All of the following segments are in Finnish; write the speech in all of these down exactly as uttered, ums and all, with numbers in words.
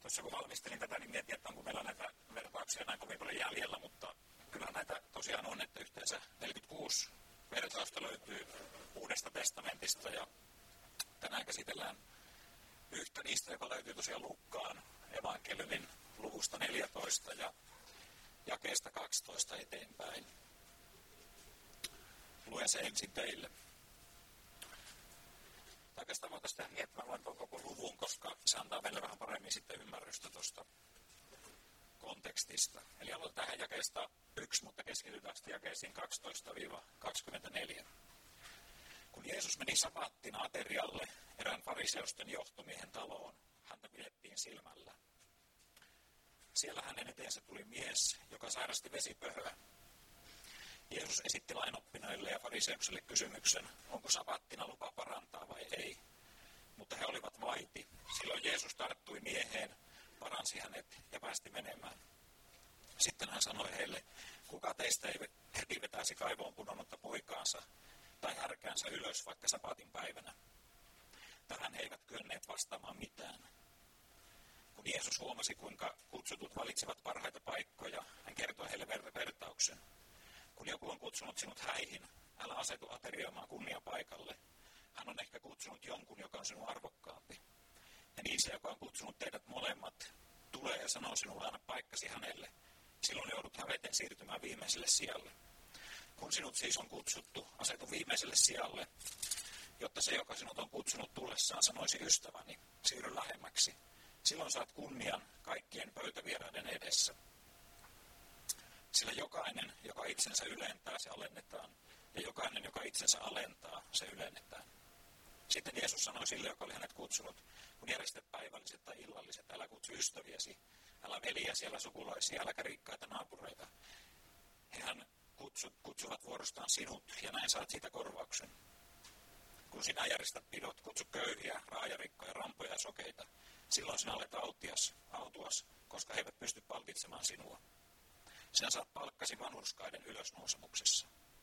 tuossa kun valmistelin tätä, niin mietin, että onko meillä näitä vertauksia näin kovin paljon jäljellä, mutta kyllä näitä tosiaan on, että yhteensä neljäkymmentäkuusi vertausta löytyy Uudesta testamentista ja tänään käsitellään yhtä niistä, joka löytyy tosiaan Luukkaan evankeliumin luvusta neljätoista ja jakeesta kaksitoista eteenpäin. Luen se ensin teille. Oikeastaan voitaisiin tehdä niin, että mä luen tuon koko luvun, koska se antaa meille vähän paremmin sitten ymmärrystä tuosta kontekstista. Eli aloitetaan jakeesta yksi, mutta keskitytään sitten jakeisiin kaksitoista kaksikymmentäneljä. Kun Jeesus meni sabattina aterialle erään fariseusten johtomiehen taloon, häntä pidettiin silmällä. Siellä hänen eteensä tuli mies, joka sairasti vesipöhöä. Jeesus esitti lainoppineille ja fariseuksille kysymyksen, onko sabattina lupa parantaa vai ei. Mutta he olivat vaiti. Silloin Jeesus tarttui mieheen, paransi hänet ja päästi menemään. Sitten hän sanoi heille, kuka teistä ei heti vetäisi kaivoon pudonnutta poikaansa tai härkäänsä ylös vaikka sabatin päivänä. Tähän he eivät kyenneet vastaamaan mitään. Kun Jeesus huomasi, kuinka kutsutut valitsevat parhaita paikkoja, hän kertoi heille ver- vertauksen. Kun joku on kutsunut sinut häihin, älä asetu aterioimaan kunniapaikalle. Hän on ehkä kutsunut jonkun, joka on sinun arvokkaampi. Ja niin se, joka on kutsunut teidät molemmat, tulee ja sanoo sinulle aina paikkasi hänelle. Silloin joudut häveten siirtymään viimeiselle sijalle. Kun sinut siis on kutsuttu, asetu viimeiselle sijalle, jotta se, joka sinut on kutsunut tullessaan, sanoisi ystäväni, siirry lähemmäksi. Silloin saat kunnian kaikkien pöytävieraiden edessä. Sillä jokainen, joka itsensä ylentää, se alennetaan, ja jokainen, joka itsensä alentaa, se ylennetään. Sitten Jeesus sanoi sille, joka oli hänet kutsunut, kun järjestät päivälliset tai illalliset, älä kutsu ystäviäsi, älä veliäsi, älä sukulaisia, äläkä rikkaita naapureita. Hehän kutsu, kutsuvat vuorostaan sinut, ja näin saat siitä korvauksen. Kun sinä järjestät pidot, kutsu köyhiä, raajarikkoja, rampoja ja sokeita. Silloin sinä olet autias, autuas, koska he eivät pysty palkitsemaan sinua. Sinä saat palkkasi vanhurskaiden ylösnousemuksessa.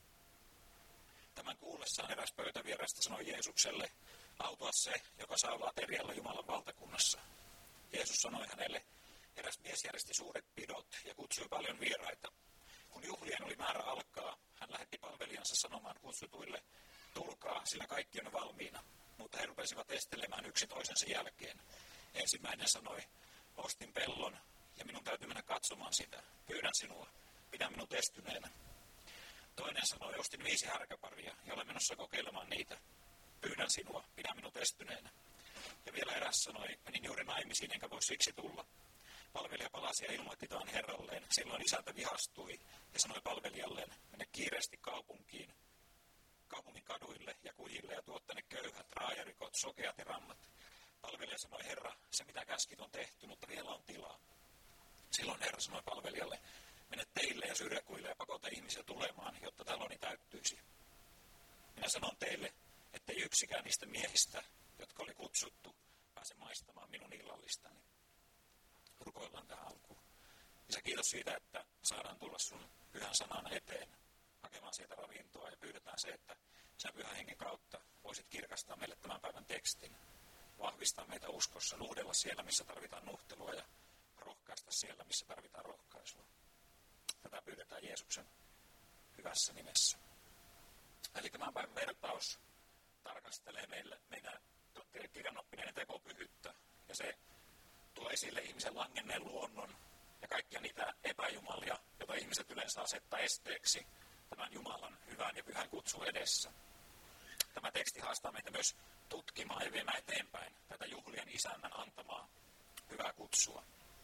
Tämän kuullessaan eräs pöytävieraista sanoi Jeesukselle, autua se, joka saa olla aterialla Jumalan valtakunnassa. Jeesus sanoi hänelle, eräs mies järjesti suuret pidot ja kutsui paljon vieraita. Kun juhlien oli määrä alkaa, hän lähetti palvelijansa sanomaan kutsutuille, tulkaa, sillä kaikki on valmiina. Mutta he rupesivat estelemään yksi toisensa jälkeen. Ensimmäinen sanoi, ostin pellon ja minun täytyy mennä katsomaan sitä. Pyydän sinua, pidä minut estyneenä. Toinen sanoi, ostin viisi härkäparia ja olen menossa kokeilemaan niitä. Pyydän sinua, pidä minut estyneenä. Ja vielä eräs sanoi, menin juuri naimisiin enkä voi siksi tulla. Palvelija palasi ja ilmoitti taan herralleen. Silloin isäntä vihastui ja sanoi palvelijalleen, mene kiireesti kaupunkiin, kaupungin kaduille ja kujille ja tuo tänne köyhät, raajarikot, sokeat ja rammat. Palvelija sanoi, herra, se mitä käskit on tehty, mutta vielä on tilaa. Silloin herra sanoi palvelijalle, mene teille ja syrjäkuille ja pakota ihmisiä tulemaan, jotta taloni täyttyisi. Minä sanon teille, ettei yksikään niistä miehistä, jotka oli kutsuttu, pääse maistamaan minun illallistani. Rukoillaan tähän alkuun. Isä, kiitos siitä, että saadaan tulla sun pyhän sanan eteen, hakemaan sieltä ravintoa ja pyydetään se, että sen pyhän hengen kautta voisit kirkastaa meille tämän päivän tekstin, vahvistaa meitä uskossa, nuhdella siellä, missä tarvitaan nuhtelua ja rohkaista siellä, missä tarvitaan rohkaisua. Tätä pyydetään Jeesuksen hyvässä nimessä. Eli tämän päivän vertaus tarkastelee meille, meidän kirjanoppineiden tekopyhyyttä ja se tuo esille ihmisen langenneen luonnon ja kaikkia niitä epäjumalia, joita ihmiset yleensä asettaa esteeksi tämän Jumalan hyvän ja pyhän kutsun edessä. Tämä teksti haastaa meitä myös tutkimaan ja viemään eteenpäin tätä juhlien isännän antamaa hyvää kutsua.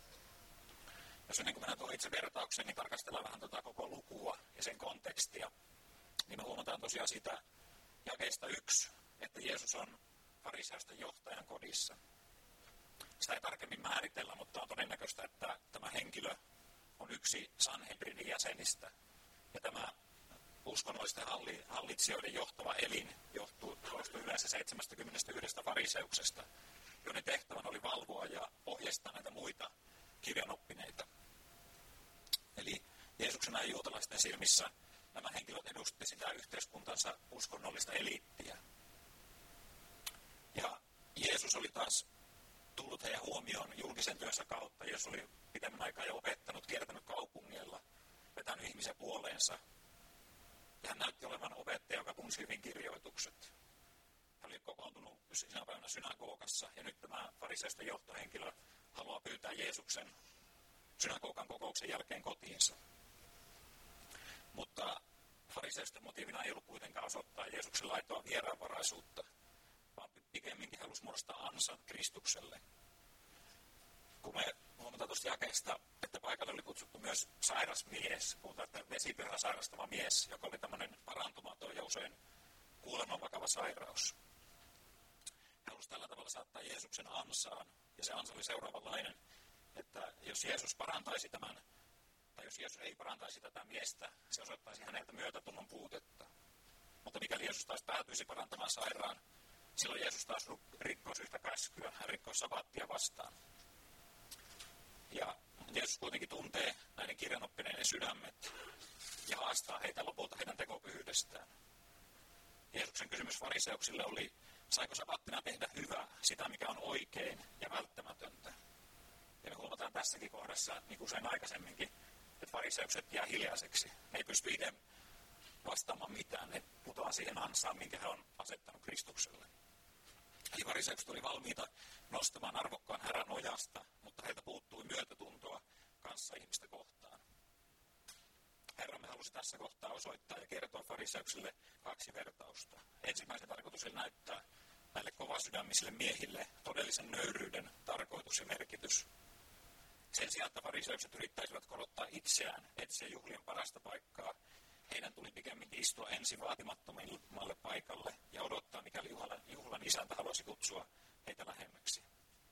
Jos ennen kuin mennään tuohon itse vertaukseen, niin tarkastellaan vähän tuota koko lukua ja sen kontekstia, niin me huomataan tosiaan sitä jakeesta yksi, että Jeesus on fariseusten johtajan kodissa. Sitä ei tarkemmin määritellä, mutta on todennäköistä, että tämä henkilö on yksi Sanhedrinin jäsenistä. Ja tämä uskonnollisten hallitsijoiden johtava elin johtuu, koostui yleensä seitsemästäkymmenestäyhdestä fariseuksesta, joiden tehtävän oli valvoa ja ohjeistaa näitä muita kirjanoppineita. Eli Jeesuksen ja juutalaisten silmissä nämä henkilöt edustivat sitä yhteiskuntansa uskonnollista eliittiä. Ja Jeesus oli taas tullut tullut heidän huomioon julkisen työnsä kautta. Jeesus oli pitemmän aikaa jo opettanut, kiertänyt kaupungilla, vetänyt ihmisen puoleensa. Ja hän näytti olevan opettaja, joka tunsi hyvin kirjoitukset. Hän oli kokoontunut sinä päivänä synagogassa, ja nyt tämä fariseisten johtohenkilö haluaa pyytää Jeesuksen synagogan kokouksen jälkeen kotiinsa. Mutta fariseisten motiivina ei ollut kuitenkaan osoittaa Jeesuksen laitoa vieraanvaraisuutta, vaan pikemminkin he halusivat muodostaa ansan Kristukselle. Kun me huomataan tuosta jakeesta, että paikalle oli kutsuttu myös sairas mies, puhutaan, että vesipyhä sairastava mies, joka oli tämmöinen parantumaton ja usein kuuleman vakava sairaus. He halusivat tällä tavalla saattaa Jeesuksen ansaan, ja se ansa oli seuraavanlainen, että jos Jeesus parantaisi tämän, tai jos Jeesus ei parantaisi tätä miestä, se osoittaisi häneltä myötätunnon puutetta. Mutta mikäli Jeesus taas päätyisi parantamaan sairaan, silloin Jeesus taas rikkoisi yhtä käskyä, hän rikkoisi sabattia vastaan. Ja Jeesus kuitenkin tuntee näiden kirjanoppineiden sydämet ja haastaa heitä lopulta heidän tekopyhyydestään. Jeesuksen kysymys fariseuksille oli, saiko sabattina tehdä hyvää, sitä mikä on oikein ja välttämätöntä. Ja me huomataan tässäkin kohdassa, niin kuin usein aikaisemminkin, että fariseukset jää hiljaiseksi. Ne ei pysty itse vastaamaan mitään, ne putoaa siihen ansaan, minkä he on asettanut Kristukselle. Eli fariseukset oli valmiita nostamaan arvokkaan härän ojasta, mutta heiltä puuttui myötätuntoa kanssa ihmistä kohtaan. Herramme halusi tässä kohtaa osoittaa ja kertoa fariseuksille kaksi vertausta. Ensimmäisen tarkoitus oli näyttää näille kovasydämisille miehille todellisen nöyryyden tarkoitus ja merkitys. Sen sijaan, että fariseukset yrittäisivät korottaa itseään, etsiä juhlien parasta paikkaa, heidän tuli pikemminkin istua ensin vaatimattomalle paikalle ja odottaa, mikäli juhlan, juhlan isäntä haluaisi kutsua heitä lähemmäksi.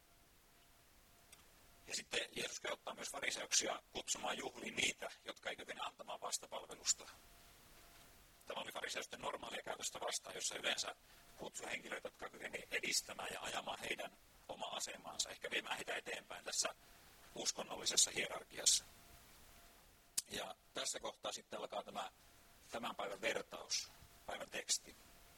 Ja sitten Jeesus kehottaa myös fariseuksia kutsumaan juhliin niitä, jotka ei kykene antamaan vastapalvelusta. Tämä oli fariseusten normaalia käytöstä vastaan, jossa yleensä kutsui henkilöitä, jotka kykenivät edistämään ja ajamaan heidän omaa asemaansa, ehkä viemään heitä eteenpäin tässä uskonnollisessa hierarkiassa. Ja tässä kohtaa sitten alkaa tämä tämän päivän vertaus, päivän teksti.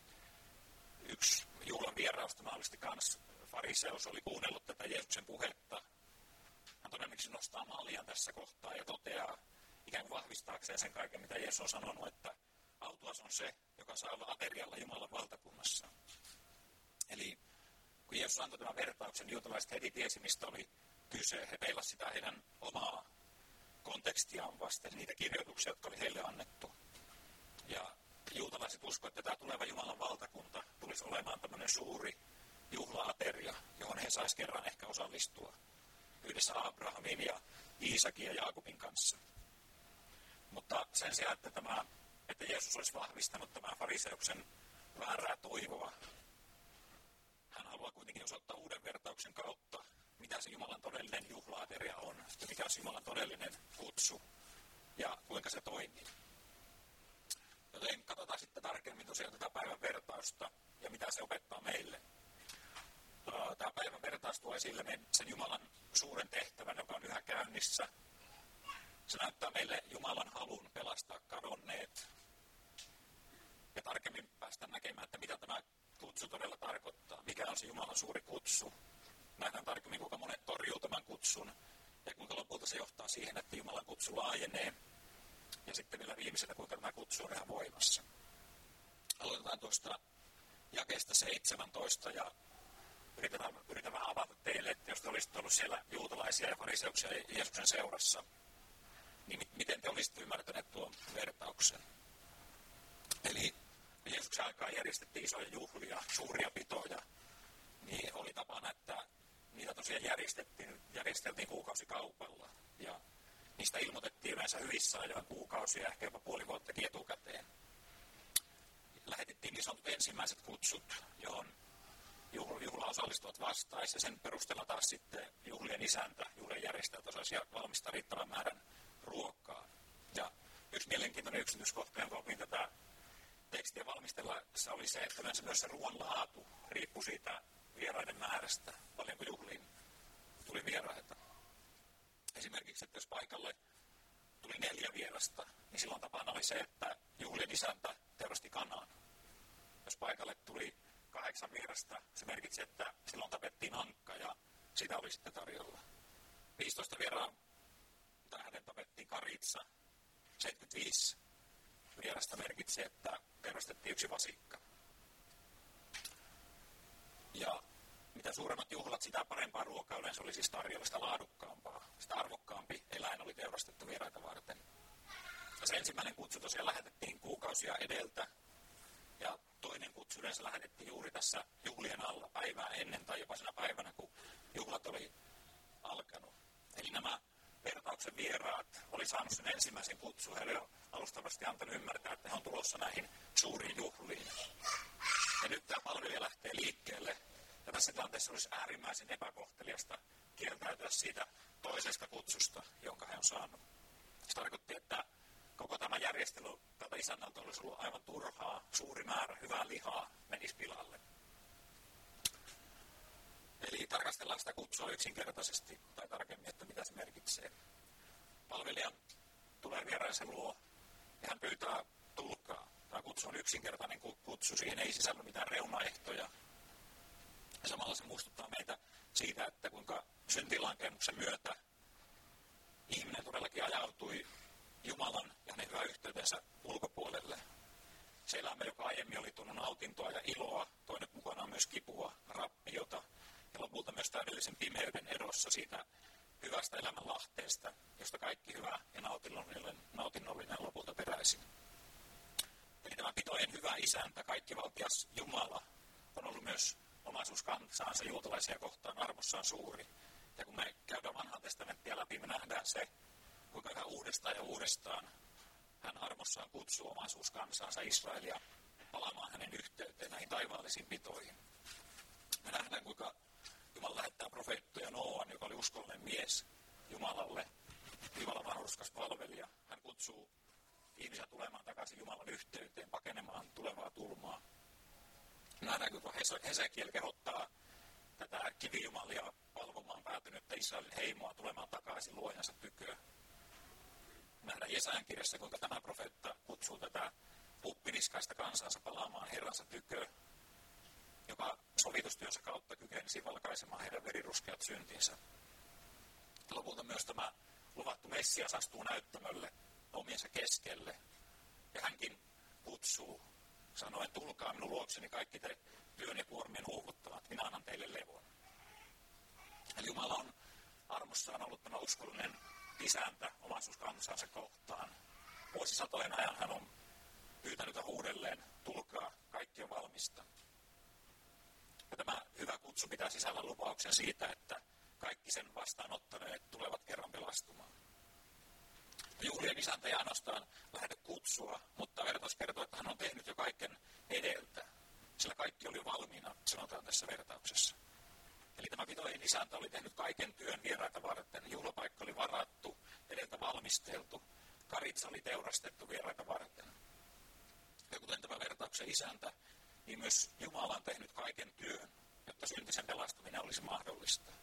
Yksi juhlan vierausta mahdollisesti kanssa fariseus oli kuunnellut tätä Jeesuksen puhetta. Hän todennäköisesti nostaa malliaan tässä kohtaa ja toteaa ikään kuin vahvistaakseen sen kaiken, mitä Jeesus on sanonut, että autuas on se, joka saa olla aterialla Jumalan valtakunnassa. Eli kun Jeesus antoi tämän vertauksen, niin juutalaiset heti tiesi, mistä oli kyse. He peilasivat sitä heidän omaa kontekstiaan vasten, niitä kirjoituksia, jotka oli heille annettu. Ja juutalaiset uskoivat, että tämä tuleva Jumalan valtakunta tulisi olemaan tämmöinen suuri juhla-ateria, johon he saisivat kerran ehkä osallistua yhdessä Abrahamin ja Iisakin ja Jaakobin kanssa. Mutta sen sijaan, että, tämä, että Jeesus olisi vahvistanut tämän fariseuksen väärää toivoa, hän haluaa kuitenkin osoittaa uuden vertauksen kautta, mitä se Jumalan todellinen juhla-ateria on, ja mikä on se Jumalan todellinen kutsu ja kuinka se toimii. Joten katsotaan sitten tarkemmin tosiaan tätä päivän vertausta ja mitä se opettaa meille. Tämä päivän vertaus tuo esille sen Jumalan suuren tehtävän, joka on yhä käynnissä. Se näyttää meille Jumalan halun pelastaa kadonneet. Ja tarkemmin päästään näkemään, että mitä tämä kutsu todella tarkoittaa. Mikä on se Jumalan suuri kutsu. Nähdään tarkemmin, kuinka monet torjuu tämän kutsun. Ja kuinka lopulta se johtaa siihen, että Jumalan kutsu laajenee. Ja sitten vielä viimeisenä, kuinka tämä kutsu on ihan voimassa. Aloitetaan tuosta jakeesta seitsemäntoista ja yritetään, yritetään vähän avata teille, että jos te olisitte ollut siellä juutalaisia ja fariseuksia Jeesuksen seurassa, niin miten te olisitte ymmärtäneet tuon vertauksen. Eli Jeesuksen aikaan järjestettiin isoja juhlia, suuria pitoja, niin oli tapana, että niitä tosiaan järjestettiin, järjesteltiin kuukausikaupalla. Ja niistä ilmoitettiin yleensä hyvissä ajoin kuukausia, ehkä jopa puoli vuottakin etukäteen. Lähetettiin niin sanotut ensimmäiset kutsut, johon juhla osallistuvat vastaisi, ja sen perusteella taas sitten juhlien isäntä, juhlien järjestäjät osasivat valmistaa riittävän määrän ruokaa. Ja yksi mielenkiintoinen yksityiskohta, jonka opin tätä tekstiä valmistella, se oli se, että yleensä myös se ruoan laatu riippui siitä vieraiden määrästä, paljonko juhliin tuli vieraita. Esimerkiksi, että jos paikalle tuli neljä vierasta, niin silloin tapana oli se, että juhlien isäntä teurasti kanaan. Jos paikalle tuli kahdeksan vierasta, se merkitsi, että silloin tapettiin ankka ja sitä seitsemänkymmentäviisi vierasta merkitsi, että perustettiin yksi vasikka. Ja mitä suuremmat juhlat, sitä parempaa ruokaa yleensä oli siis tarjolla, sitä laadukkaampaa, sitä arvokkaampi eläin oli teurastettu vieraita varten. Ja se ensimmäinen kutsu tosiaan lähetettiin kuukausia edeltä, ja toinen kutsu yleensä lähetettiin juuri tässä juhlien alla päivää ennen tai jopa siinä päivänä, kun juhlat oli alkanut. Eli nämä vertauksen vieraat oli saanut sen ensimmäisen kutsun. He olivat alustavasti antanut ymmärtää, että he on tulossa näihin suuriin juhliin. Ja nyt tämä palvelija lähtee liikkeelle. Ja tässä tilanteessa olisi äärimmäisen epäkohteliasta kieltäytyä siitä toisesta kutsusta, jonka he on saanut. Se tarkoitti, että koko tämä järjestely tältä isännältä olisi ollut aivan turhaa, suuri määrä hyvää lihaa menisi pilalle. Eli tarkastellaan sitä kutsua yksinkertaisesti tai tarkemmin, että mitä se merkitsee. Palvelija tulee vieraansa luo ja hän pyytää tulkkaa. Tämä kutsu on yksinkertainen kutsu, siihen ei sisälly mitään reunaehtoja. Ja samalla se muistuttaa meitä siitä, että kuinka syntilankemuksen myötä ihminen todellakin ajautui Jumalan ja hänen hyvän yhteytensä ulkopuolelle. Se elämä, joka aiemmin oli tunnut nautintoa ja iloa, toi nyt mukanaan myös kipua, rappiota ja lopulta myös täydellisen pimeyden erossa siitä hyvästä elämänlahteesta, josta kaikki hyvä ja nautinnollinen, nautinnollinen on lopulta peräisin. Eli tämä pitojen hyvä isäntä, kaikkivaltias Jumala, on ollut myös omaisuuskansaansa juutalaisia kohtaan arvossaan suuri. Ja kun me käydään vanhaa testamenttia läpi, me nähdään se, kuinka yhä uudestaan ja uudestaan hän armossaan kutsuu omaisuuskansaansa Israelia palaamaan hänen yhteyteen näihin taivaallisiin pitoihin. Me nähdään, kuinka Jumala lähettää profeettoja Nooan, joka oli uskollinen mies Jumalalle, Jumalan vanhurskas palvelija. Hän kutsuu ihmisiä tulemaan takaisin Jumalan yhteyteen, pakenemaan tulevaa tulmaa. Nähdään, kuinka Hesekiel kehottaa tätä kivijumalia palvomaan päätynyttä Israelin heimoa tulemaan takaisin luojansa tyköön. Nähdään Jesajan kirjassa, kuinka tämä profeetta kutsuu tätä puppiniskaista kansansa palaamaan Herransa tyköön, joka sovitustyönsä kautta kykenisi valkaisemaan heidän veriruskeat syntinsä. Ja lopulta myös tämä luvattu Messias astuu näyttämölle omiensa keskelle. Ja hänkin kutsuu, sanoen, tulkaa minun luokseni kaikki te työn ja kuormien uuvuttavat, minä annan teille levon. Eli Jumala on armossaan ollut tämä uskollinen isäntä omaisuuskansansa kohtaan. Vuosisatojen ajan hän on pyytänyt huudelleen, tulkaa, kaikki on valmista. Ja tämä hyvä kutsu pitää sisällä lupauksen siitä, että kaikki sen vastaanottaneet tulevat kerran pelastumaan. Juhlien isäntä ei ainoastaan lähetä kutsua, mutta vertaus kertoo, että hän on tehnyt jo kaiken edeltä, sillä kaikki oli jo valmiina, sanotaan tässä vertauksessa. Eli tämä pitojen isäntä oli tehnyt kaiken työn vieraita varten, juhlapaikka oli varattu, edeltä valmisteltu, karitsa oli teurastettu vieraita varten. Ja kuten tämä vertauksen isäntä, niin myös Jumala on tehnyt kaiken työn, jotta syntisen pelastuminen olisi mahdollista.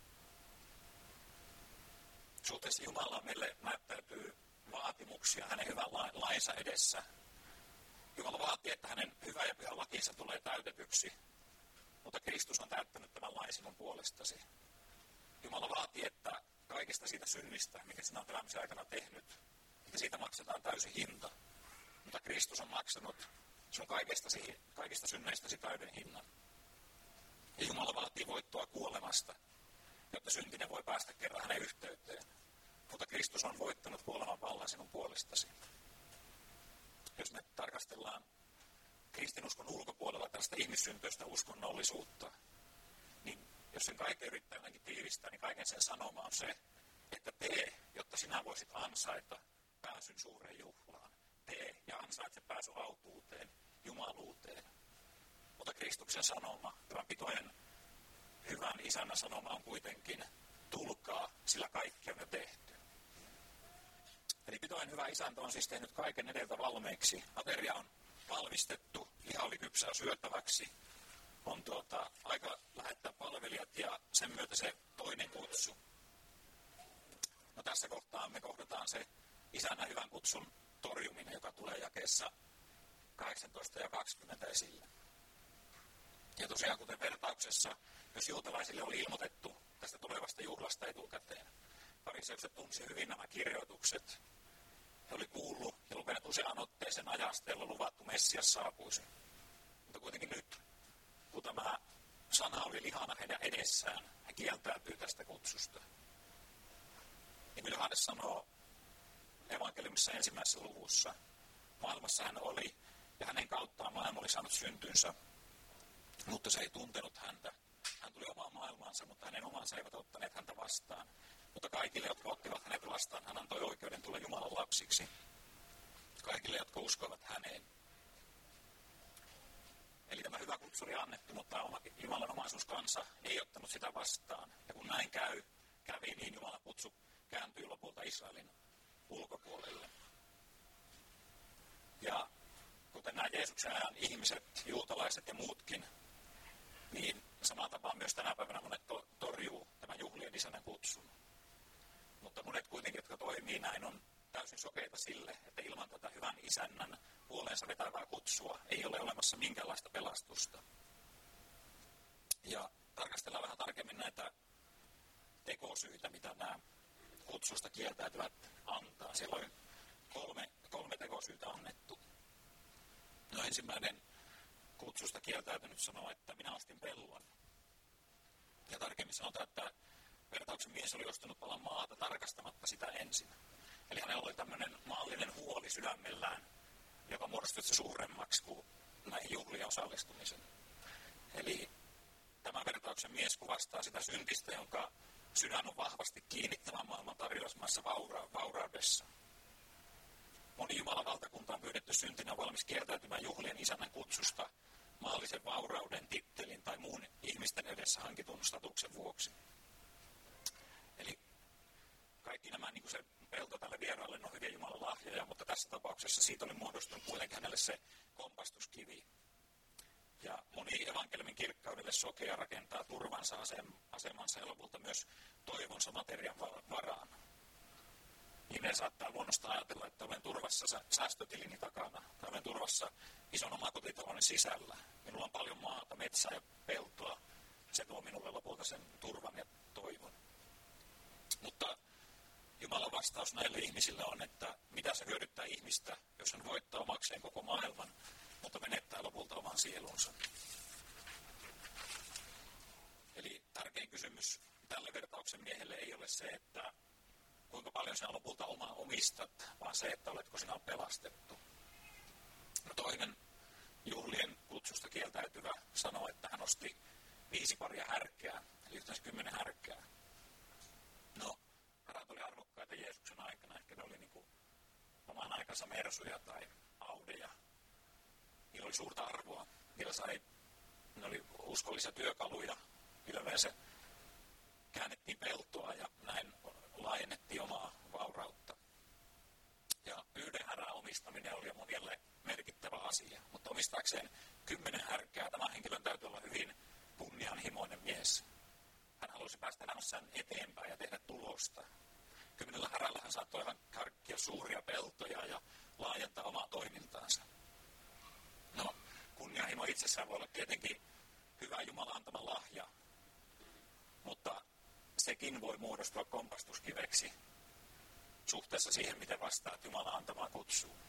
Suhteessa Jumalaan meille näyttäytyy vaatimuksia hänen hyvän lainsa edessä. Jumala vaatii, että hänen hyvä ja pyhä lakinsa tulee täytetyksi, mutta Kristus on täyttänyt tämän lain sinun puolestasi. Jumala vaatii, että kaikesta siitä synnistä, mikä sinä olet elämisen aikana tehnyt, että siitä maksetaan täysi hinta. Mutta Kristus on maksanut sinun kaikesta, kaikista synneistäsi täyden hinnan. Ja Jumala vaatii voittoa kuolemasta, jotta syntinen voi päästä kerran hänen yhteyteen. Mutta Kristus on voittanut kuoleman vallan sinun puolestasi. Jos me tarkastellaan kristinuskon ulkopuolella tällaista ihmissyntyistä uskonnollisuutta, niin jos sen kaiken yrittää jotenkin tiivistää, niin kaiken sen sanoma on se, että tee, jotta sinä voisit ansaita pääsyn suureen juhlaan. Tee ja ansaitse pääsy autuuteen, jumaluuteen. Mutta Kristuksen sanoma, tämän pitojen hyvän isännän sanoma on kuitenkin, tulkaa, sillä kaikki on jo tehty. Eli pitojen hyvä isäntä on siis tehnyt kaiken edeltä valmiiksi. Ateria on valmistettu, liha oli kypsää syötäväksi. On tuota, aika lähettää palvelijat ja sen myötä se toinen kutsu. No tässä kohtaa me kohdataan se isännän hyvän kutsun torjuminen, joka tulee jakeessa kahdeksantoista ja kaksikymmentä esille. Ja tosiaan kuten vertauksessa, jos juutalaisille oli ilmoitettu tästä tulevasta juhlasta etukäteen. Fariseukset tunsi hyvin nämä kirjoitukset. he oli kuullut ja lukenut useaan otteeseen ajasta, jolla luvattu Messias saapuisi. Mutta kuitenkin nyt, kun tämä sana oli lihana heidän edessään, he kieltäytyy tästä kutsusta. Niin kuin Johannes sanoo evankeliumissa ensimmäisessä luvussa, maailmassa hän oli ja hänen kauttaan maailma oli saanut syntynsä, mutta se ei tuntenut häntä. Hän tuli omaan maailmaansa, mutta hänen omansa eivät ottaneet häntä vastaan. Mutta kaikille, jotka ottivat hänet vastaan, hän antoi oikeuden tulla Jumalan lapsiksi. Kaikille, jotka uskoivat häneen. Eli tämä hyvä kutsu oli annettu, mutta Jumalan omaisuuskansa ei ottanut sitä vastaan. Ja kun näin käy, kävi, niin Jumalan kutsu kääntyi lopulta Israelin ulkopuolelle. Ja kuten nämä Jeesuksen ajan ihmiset, juutalaiset ja muutkin, niin samaan tapaan myös tänä päivänä monet torjuu tämän juhlien isännän kutsun. Mutta monet kuitenkin, jotka toimii näin, on täysin sokeita sille, että ilman tätä hyvän isännän puoleensa vetävää kutsua ei ole olemassa minkäänlaista pelastusta. Ja tarkastellaan vähän tarkemmin näitä tekosyitä, mitä nämä kutsusta kieltäytyvät antaa. Siellä on kolme, kolme tekosyytä annettu. No ensimmäinen kutsusta kieltäytynyt sanoo, että minä ostin pellon. Ja tarkemmin sanotaan, että vertauksen mies oli ostanut palan maata tarkastamatta sitä ensin. Eli hänellä oli tämmöinen maallinen huoli sydämellään, joka muodostui se suuremmaksi kuin näihin juhliin osallistumisen. Eli tämä vertauksen mies kuvastaa sitä syntistä, jonka sydän on vahvasti kiinni tämän maailman tarjoamassa vaura- vauraudessa. Moni Jumalan valtakunta on pyydetty syntinä valmis kieltäytymään juhlien isännän kutsusta maallisen vaurauden, tittelin tai muun ihmisten edessä hankitun statuksen vuoksi. Eli kaikki nämä, niin kuin se pelto tälle vieraalle, on hyviä Jumalan lahjoja, mutta tässä tapauksessa siitä oli muodostunut kuitenkin hänelle se kompastuskivi. Ja moni evankeliumin kirkkaudelle sokea rakentaa turvansa asemansa ja lopulta myös toivonsa materian varaan. Ihminen saattaa luonnosta ajatella, että olen turvassa säästötilini takana, tai olen turvassa ison omakotitaloni sisällä. Minulla on paljon maata, metsää ja peltoa. Se tuo minulle lopulta sen turvan ja toivon. Mutta Jumalan vastaus näille ihmisille on, että mitä se hyödyttää ihmistä, jos hän voittaa omakseen koko maailman, mutta menettää lopulta oman sielunsa. Eli tärkein kysymys tälle vertauksen miehelle ei ole se, että kuinka paljon sinä lopulta omaa omistat, vaan se, että oletko sinä pelastettu. No toinen juhlien kutsusta kieltäytyvä sanoo, että hän osti viisi paria härkää, eli yhteensä kymmenen härkää. No, härät oli arvokkaita Jeesuksen aikana, ehkä ne oli niin kuin oman aikansa Mersuja tai Audeja. Niillä oli suurta arvoa, niillä sai, ne oli uskollisia työkaluja, millä se käännettiin peltoa ja näin laajennettiin omaa vaurautta. Ja yhden härän omistaminen oli monille merkittävä asia, mutta omistaakseen kymmenen härkää tämä henkilön täytyy olla hyvin kunnianhimoinen mies. Hän halusi päästä elämässään eteenpäin ja tehdä tulosta. Kymmenellä härällä hän saattoi hankkia suuria peltoja ja laajentaa omaa toimintaansa. No, kunnianhimo itsessään voi olla tietenkin hyvä Jumalan antama lahja, mutta sekin voi muodostua kompastuskiveksi suhteessa siihen, miten vastaat Jumalan antamaan kutsuun.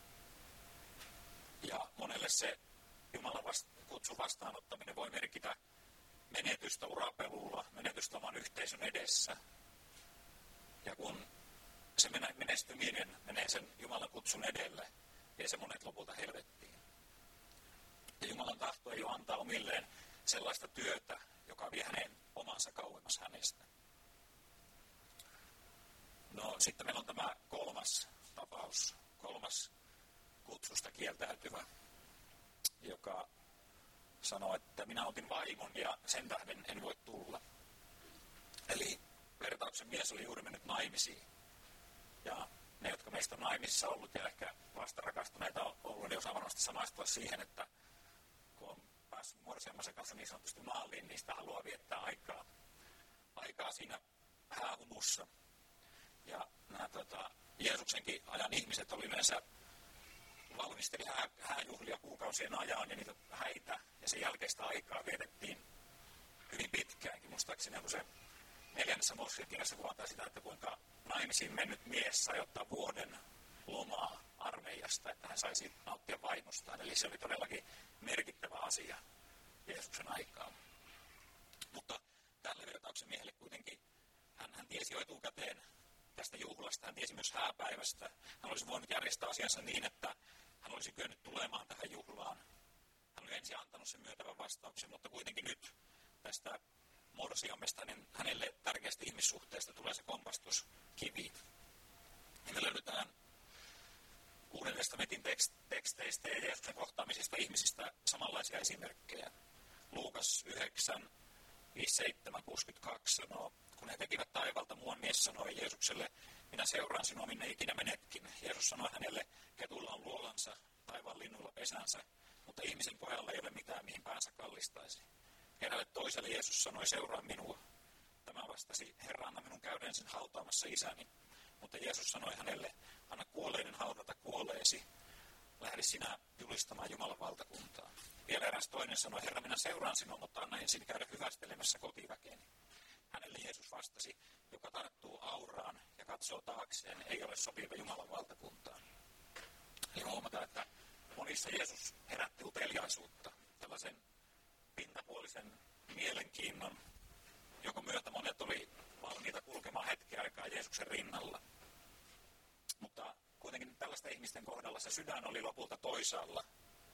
Ja monelle se Jumalan vasta- kutsun vastaanottaminen voi merkitä menetystä urapelulla, menetystä oman yhteisön edessä. Ja kun se menestyminen menee sen Jumalan kutsun edelle, vie se monet lopulta helvettiin. Ja Jumalan tahto ei ole antaa omilleen sellaista työtä, joka vie hänen omansa kauemmas hänestä. No sitten meillä on tämä kolmas tapaus, kolmas kutsusta kieltäytyvä, joka sanoo, että minä otin vaimon ja sen tähden en voi tulla. Eli vertauksen mies oli juuri mennyt naimisiin. Ja ne, jotka meistä on naimisissa ollut ja ehkä vasta rakastuneita ollut, niin osaa varmasti samaistua siihen, että kun on päässyt morsiammansa kanssa niin sanotusti maaliin, niin sitä haluaa viettää aikaa, aikaa siinä häähumussa. Ja nämä tota, Jeesuksenkin ajan ihmiset oli yleensä valmisteli hää, hääjuhlia kuukausien ajan ja niitä häitä. Ja sen jälkeistä aikaa vietettiin hyvin pitkäänkin. Muistaakseni kun se neljännessä Mooseksen kirjassa kuvataan sitä, että kuinka naimisiin mennyt mies sai ottaa vuoden lomaa armeijasta, että hän saisi nauttia vainostaan. Eli se oli todellakin merkittävä asia Jeesuksen aikaan. Mutta tälle vertauksen miehelle kuitenkin hän, hän tiesi jo etukäteen tästä juhlasta, hän tiesi myös hääpäivästä. Hän olisi voinut järjestää asiansa niin, että hän olisi kyennyt tulemaan tähän juhlaan. Hän oli ensin antanut sen myöntävän vastauksen, mutta kuitenkin nyt tästä morsiamesta niin hänelle tärkeästä ihmissuhteesta tulee se kompastuskivi. Ja me löydetään Uuden testamentin teksteistä ja Jeesuksen kohtaamisista ihmisistä samanlaisia esimerkkejä. Luukas yhdeksän, viisi, seitsemän, kuusikymmentäkaksi sanoo, kun he tekivät taivalta, muuan mies sanoi Jeesukselle, minä seuraan sinua minne ikinä menetkin. Jeesus sanoi hänelle, ketuilla on luolansa, taivaan linnuilla pesänsä, mutta ihmisen pojalla ei ole mitään, mihin päänsä kallistaisi. Eräälle toiselle Jeesus sanoi, seuraa minua. Tämä vastasi, Herra, anna minun käydä ensin hautaamassa isäni. Mutta Jeesus sanoi hänelle, anna kuolleiden haudata kuolleesi. Lähde sinä julistamaan Jumalan valtakuntaa. Vielä eräs toinen sanoi, Herra, minä seuraan sinua, mutta anna ensin käydä hyvästelemässä kotiväkeni. Hänelle Jeesus vastasi, joka tarttuu auraan ja katsoo taakseen, ei ole sopiva Jumalan valtakuntaan. Eli huomataan, että monissa Jeesus herätti uteliaisuutta, tällaisen pintapuolisen mielenkiinnon, jonka myötä monet oli valmiita kulkemaan hetken aikaa Jeesuksen rinnalla. Mutta kuitenkin tällaisten ihmisten kohdalla se sydän oli lopulta toisaalla.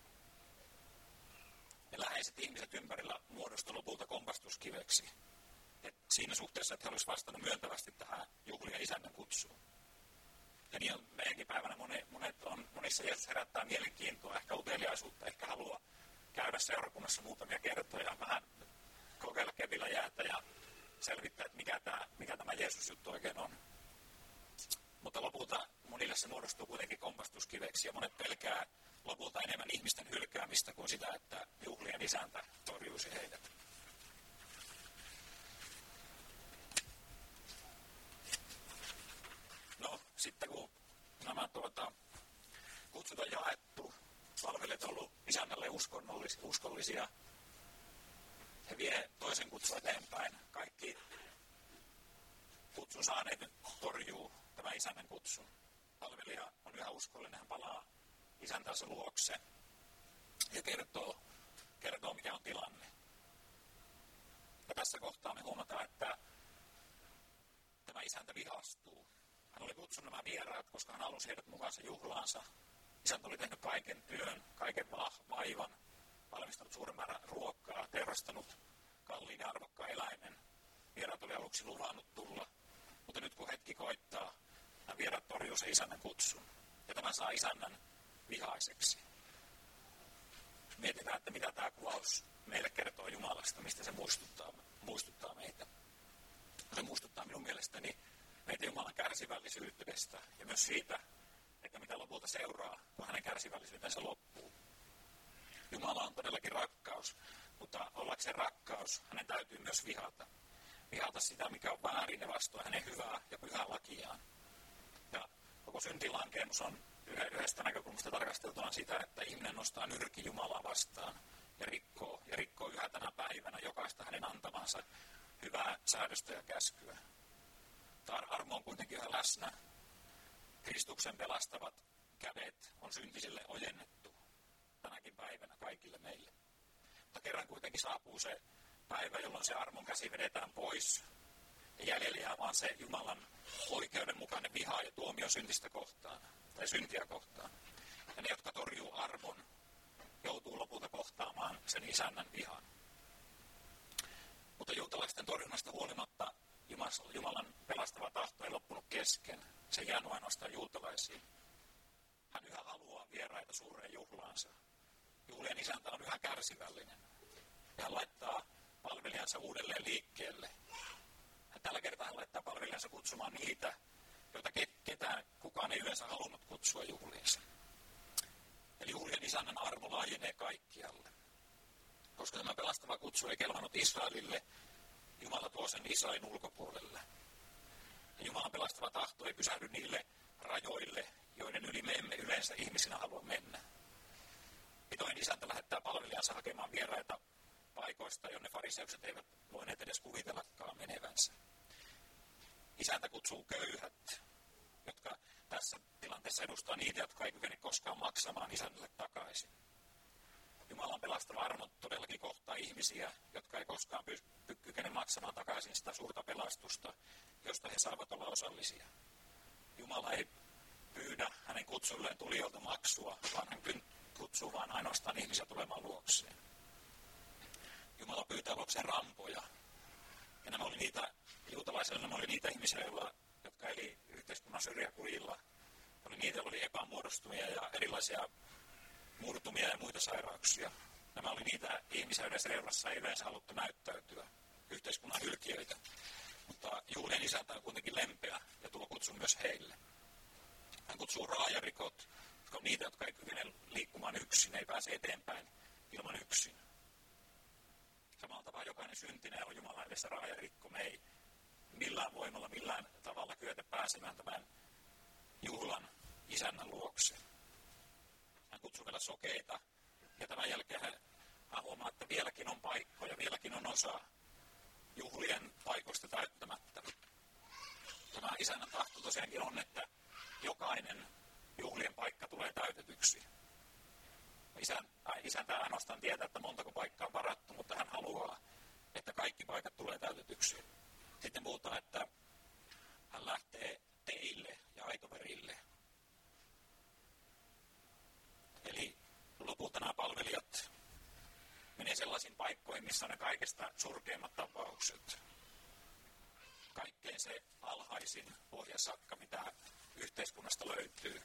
Ja läheiset ihmiset ympärillä muodostui lopulta kompastuskiveksi. Et siinä suhteessa, että he olisivat vastannut myöntävästi tähän juhlien isännän kutsuun. Ja niin on meidänkin päivänä monet, monet on, monissa Jeesus herättää mielenkiintoa, ehkä uteliaisuutta, ehkä haluaa käydä seurakunnassa muutamia kertoja, vähän kokeilla kepillä jäätä ja selvittää, että mikä tämä, mikä tämä Jeesus-juttu oikein on. Mutta lopulta monille se muodostuu kuitenkin kompastuskiveksi ja monet pelkää lopulta enemmän ihmisten hylkäämistä kuin sitä, että juhlien isäntä torjuisi heidät. No, sitten kun nämä tuota, kutsut on jaettu, palvelijat on ollut isännälle uskollisia, he vie toisen kutsun eteenpäin. Kaikki kutsun saaneet nyt torjuu tämä isännän kutsun. Palvelija on yhä uskollinen, hän palaa isäntänsä luokse ja kertoo, kertoo mikä on tilanne. Ja tässä kohtaa me huomataan, että tämä isäntä vihastuu. Hän oli kutsunut nämä vieraat, koska hän halusi heidät mukaansa juhlaansa. Isäntä oli tehnyt kaiken työn, kaiken vaivan, valmistanut suuren määrän ruokaa, teurastanut kalliin ja arvokkaan eläimen. Vieraat oli aluksi luvannut tulla, mutta nyt kun hetki koittaa, nämä vieraat torjuu se isännän kutsun. Ja tämä saa isännän vihaiseksi. Mietitään, että mitä tämä kuvaus meille kertoo Jumalasta, mistä se muistuttaa, muistuttaa meitä. Se muistuttaa minun mielestäni meitä Jumalan kärsivällisyydestä ja myös siitä, että mitä lopulta seuraa, kun hänen kärsivällisyytensä loppuu. Jumala on todellakin rakkaus, mutta ollakseen rakkaus, hänen täytyy myös vihata. Vihata sitä, mikä on väärin ja vastoin hänen hyvää ja pyhää lakiaan. Ja koko syntilankemus on yhdestä näkökulmasta tarkasteltuna sitä, että ihminen nostaa nyrki Jumalaa vastaan ja rikkoo, ja rikkoo yhä tänä päivänä jokaista hänen antamansa hyvää säädöstä ja käskyä. Tämä armo on kuitenkin yhä läsnä. Kristuksen pelastavat kädet on syntisille ojennettu tänäkin päivänä kaikille meille. Mutta kerran kuitenkin saapuu se päivä, jolloin se armon käsi vedetään pois. Ja jäljellä jää vaan se Jumalan oikeudenmukainen viha ja tuomio syntistä kohtaan, tai syntiä kohtaan. Ja ne, jotka torjuu armon, joutuu lopulta kohtaamaan sen isännän vihan. Mutta juutalaisten torjunnasta huolimatta Jumalan pelastava tahto ei loppunut kesken. Se ei jäänyt ainoastaan juutalaisiin. Hän yhä haluaa vieraita suureen juhlaansa. Juhlien isäntä on yhä kärsivällinen. Ja hän laittaa palvelijansa uudelleen liikkeelle. Hän tällä kertaa hän laittaa palvelijansa kutsumaan niitä, joita ketään kukaan ei yleensä halunnut kutsua juhliinsa. Eli juhlien isännän arvo laajenee kaikkialle. Koska tämä pelastava kutsu ei kelvannut Israelille, Jumala tuo sen Israelin ulkopuolelle. Ja Jumalan pelastava tahto ei pysähdy niille rajoille, joiden yli me emme yleensä ihmisinä halua mennä. Pitoin isäntä lähettää palvelijansa hakemaan vieraita paikoista, jonne fariseukset eivät voineet edes kuvitellakaan menevänsä. Isäntä kutsuu köyhät, jotka tässä tilanteessa tässä edustaa niitä, jotka ei kykene koskaan maksamaan isännälle takaisin. Jumalan pelastava armo todellakin kohtaa ihmisiä, jotka ei koskaan pysty kykene maksamaan takaisin sitä suurta pelastusta, josta he saavat olla osallisia. Jumala ei pyydä hänen kutsulleen tulijoilta maksua, vaan hän kutsuu vain ainoastaan ihmisiä tulemaan luokseen. Jumala pyytää luokseen rampoja. Ja nämä oli niitä, juutalaisilla nämä oli niitä ihmisiä, joilla, jotka eli yhteiskunnan syrjäkujilla. Oli niitä, joilla oli epämuodostumia ja erilaisia murtumia ja muita sairauksia. Nämä oli niitä ihmisiä, joiden seurassa ei yleensä haluttu näyttäytyä, yhteiskunnan hylkiöitä. Mutta juhlien isäntä on kuitenkin lempeä ja tuo kutsu myös heille. Hän kutsuu raajarikot, jotka on niitä, jotka ei kykene liikkumaan yksin, ei pääse eteenpäin ilman yksin. Samalla tavalla jokainen syntinen on Jumalan edessä raajarikko. Me ei millään voimalla, millään tavalla kyetä pääsemään tämän juhlan isännän luokse. Hän kutsuu vielä sokeita ja tämän jälkeen hän, hän huomaa, että vieläkin on paikkoja, vieläkin on osa juhlien paikoista täyttämättä. Tämä isännän tahto tosiaankin on, että jokainen juhlien paikka tulee täytetyksi. Isän, isäntä ainoastaan tietää, että montako paikkaa on varattu, mutta hän haluaa, että kaikki paikat tulee täytetyksi. Sitten puhutaan, että hän lähtee teille ja aitoverille. Eli lopulta nämä palvelijat menee sellaisiin paikkoihin, missä on ne kaikista surkeimmat tapaukset. Kaikkein se alhaisin pohjasakka, mitä yhteiskunnasta löytyy.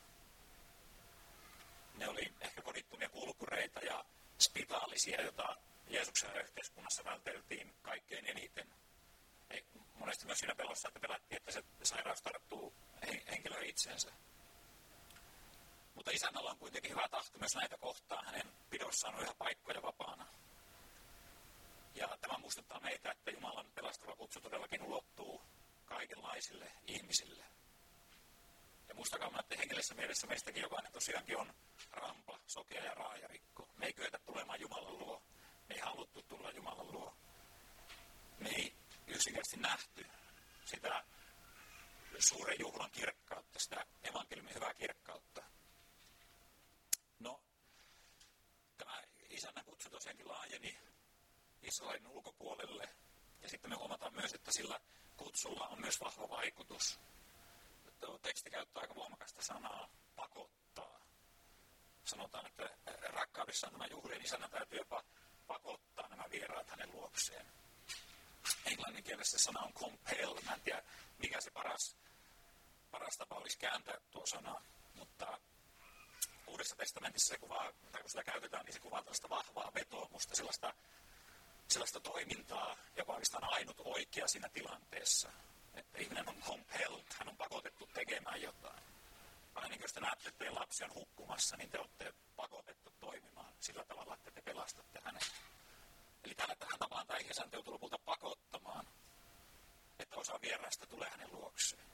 Ne oli ehkä kodittomia kulkureita ja spitaalisia, joita Jeesuksen yhteiskunnassa välteltiin kaikkein eniten. Ei, monesti myös siinä pelossa, että pelättiin, että se sairaus tarttuu henkilöön itsensä. Mutta isännällä on kuitenkin hyvä tahto myös näitä kohtaan. Hänen pidossaan on yhä paikkoja vapaana. Ja tämä muistuttaa meitä, että Jumalan pelastava kutsu todellakin ulottuu kaikenlaisille ihmisille. Ja muistakaa, että hengellisessä mielessä meistäkin jokainen tosiaankin on rampa, sokea ja raajarikko. Me ei kyetä tulemaan Jumalan luo. Me ei haluttu tulla Jumalan luo. Me ei yksinkertaisesti nähty sitä suuren juhlan kirkkautta, sitä evankeliumin hyvää kirkkautta. No, tämä isännän kutsu tosiaankin laajeni Israelin ulkopuolelle. Ja sitten me huomataan myös, että sillä kutsulla on myös vahva vaikutus. Tuo teksti käyttää aika voimakasta sanaa pakottaa. Sanotaan, että rakkaudessaan tämä juhlien isännän täytyy jopa pakottaa nämä vieraat hänen luokseen. Englannin kielessä sana on compel. Mä en tiedä, mikä se paras, paras tapa olisi kääntää tuo sana, mutta Uudessa testamentissa se kuvaa, tai kun sitä käytetään, niin se kuvaa tällaista vahvaa vetoomusta, sellaista, sellaista toimintaa, joka oikeastaan ainut oikea siinä tilanteessa. Että ihminen on compelled, hän on pakotettu tekemään jotain. Aina jos te näette, että teidän lapsi on hukkumassa, niin te olette pakotettu toimimaan sillä tavalla, että te pelastatte hänet. Eli tällä tähän tapaan tämä isäntä joutuu lopulta pakottamaan, että osa vieraista tulee hänen luokseen.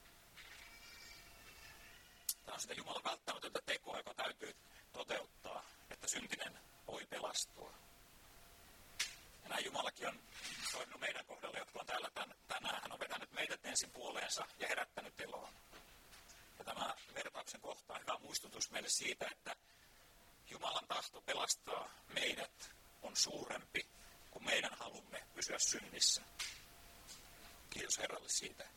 Tämä on sitä Jumalan välttämätöntä tekoa, joka täytyy toteuttaa, että syntinen voi pelastua. Ja näin Jumalakin on toiminut meidän kohdalla, jotka on täällä tänään. Hän on vetänyt meidät ensin puoleensa ja herättänyt eloon. Ja tämä vertauksen kohta on hyvä muistutus meille siitä, että Jumalan tahto pelastaa meidät on suurempi kuin meidän halumme pysyä synnissä. Kiitos Herralle siitä.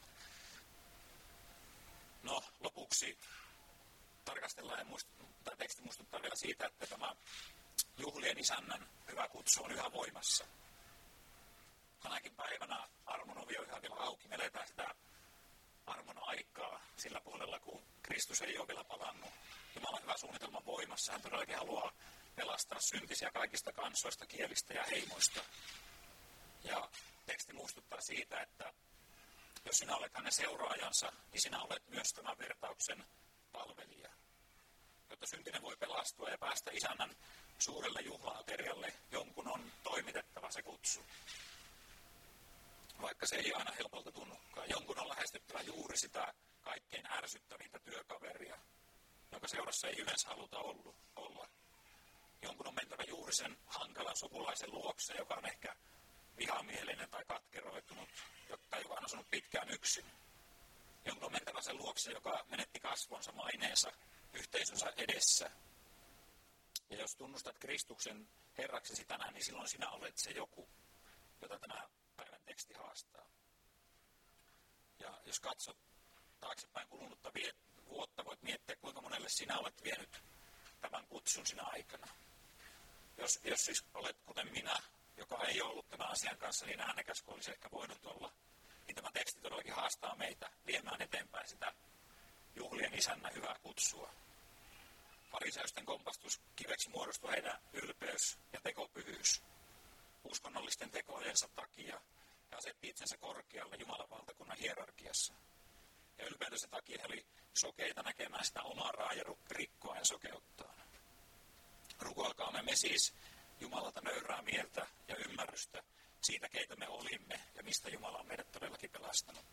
No, lopuksi tarkastellaan ja muist- tämä teksti muistuttaa vielä siitä, että tämä juhlien isännän hyvä kutsu on yhä voimassa. Tänäkin päivänä armon ovi on yhä vielä auki. Me eletään sitä armon aikaa sillä puolella, kun Kristus ei ole vielä palannut. Jumalan hyvä suunnitelma on voimassa. Hän todellakin haluaa pelastaa syntisiä kaikista kansoista, kielistä ja heimoista. Ja teksti muistuttaa siitä, että jos sinä olet hänen seuraajansa, niin sinä olet myös tämän vertauksen palvelija. Jotta syntinen voi pelastua ja päästä isännän suurelle juhlaaterialle, jonkun on toimitettava se kutsu. Vaikka se ei aina helpolta tunnukaan. Jonkun on lähestyttävä juuri sitä kaikkein ärsyttävintä työkaveria, jonka seurassa ei yleensä haluta olla. Jonkun on mentävä juuri sen hankalan sukulaisen luokse, joka on ehkä vihamielinen tai katkeroitunut, tai joka on asunut pitkään yksin. Jonkun on mentävä sen luokse, joka menetti kasvonsa, maineensa yhteisönsä edessä. Ja jos tunnustat Kristuksen Herraksesi tänään, niin silloin sinä olet se joku, jota tämä päivän teksti haastaa. Ja jos katsot taaksepäin kulunutta vuotta, voit miettiä, kuinka monelle sinä olet vienyt tämän kutsun sinä aikana. Jos, jos siis olet kuten minä, joka ei ollut tämän asian kanssa niin äänekäs kuin olisi ehkä voinut olla, niin tämä teksti todellakin haastaa meitä viemään eteenpäin sitä juhlien isännä hyvää kutsua. Fariseusten kompastuskiveksi muodostui heidän ylpeys ja tekopyhyys uskonnollisten tekojensa takia ja asetti itsensä korkealle Jumalan valtakunnan hierarkiassa. Ja ylpeytensä takia he oli sokeita näkemään sitä omaa raajaa rikkoa ja sokeuttaan. Rukoilkaamme me siis Jumalalta nöyrää mieltä ja ymmärrystä siitä, keitä me olimme ja mistä Jumala on meidät todellakin pelastanut.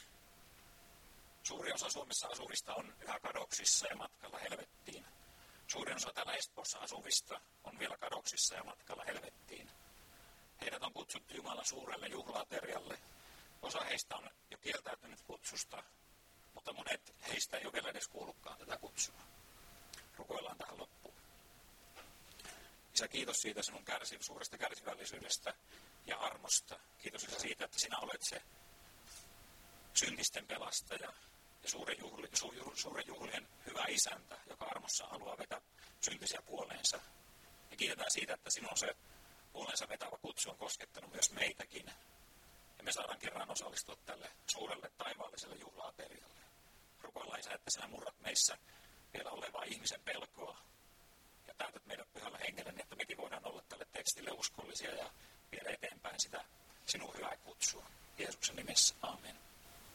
Suuri osa Suomessa asuvista on yhä kadoksissa ja matkalla helvettiin. Suurin osa täällä Espoossa asuvista on vielä kadoksissa ja matkalla helvettiin. Heidät on kutsuttu Jumalan suurelle juhlaaterialle. Osa heistä on jo kieltäytynyt kutsusta, mutta monet heistä ei ole vielä edes kuullutkaan tätä kutsua. Rukoillaan tähän loppuun. Isä, kiitos siitä sinun kärsi, suuresta kärsivällisyydestä ja armosta. Kiitos Isä siitä, että sinä olet se syntisten pelastaja ja suuren, juhli, su, suuren juhlien hyvä isäntä, joka armossa haluaa vetää syntisiä puoleensa. Ja kiitetään siitä, että sinun se puoleensa vetävä kutsu on koskettanut myös meitäkin. Ja me saadaan kerran osallistua tälle suurelle taivaalliselle juhlaaterialle. Rukoillaan Isä, että sinä murrat meissä vielä olevaa ihmisen pelkoa ja täytät meidät pyhällä hengellä, niin että mekin voidaan olla tälle tekstille uskollisia ja viedä eteenpäin sitä sinun hyvää kutsua. Jeesuksen nimessä, aamen.